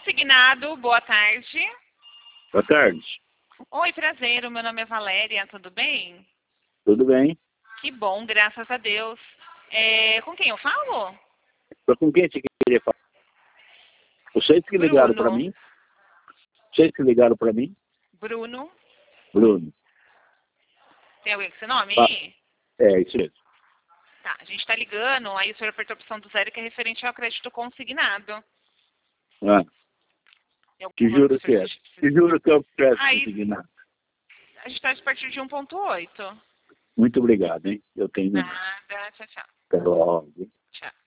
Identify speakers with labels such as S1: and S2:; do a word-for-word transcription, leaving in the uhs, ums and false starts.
S1: Consignado, boa tarde.
S2: Boa tarde.
S1: Oi, prazer, o meu nome é Valéria, tudo bem?
S2: Tudo bem?
S1: Que bom, graças a Deus. É, com quem eu falo?
S2: Mas com quem você queria falar? Vocês que ligaram para
S1: Bruno.
S2: mim? Vocês que ligaram para mim?
S1: Bruno.
S2: Bruno.
S1: Tem alguém com esse nome
S2: Ah,
S1: aí?
S2: é, isso mesmo.
S1: Tá, a gente está ligando, aí o senhor apertou a opção do zero que é referente ao crédito consignado.
S2: Ah,
S1: Tem
S2: te
S1: algum valor
S2: juro
S1: que o
S2: que
S1: senhor
S2: é.
S1: precisa?
S2: Te juro que eu peço
S1: Aí,
S2: consignado.
S1: a gente está a partir de um ponto oito.
S2: Muito obrigado, hein? Eu tenho.
S1: Nada, tchau, tchau.
S2: Até logo.
S1: Tchau.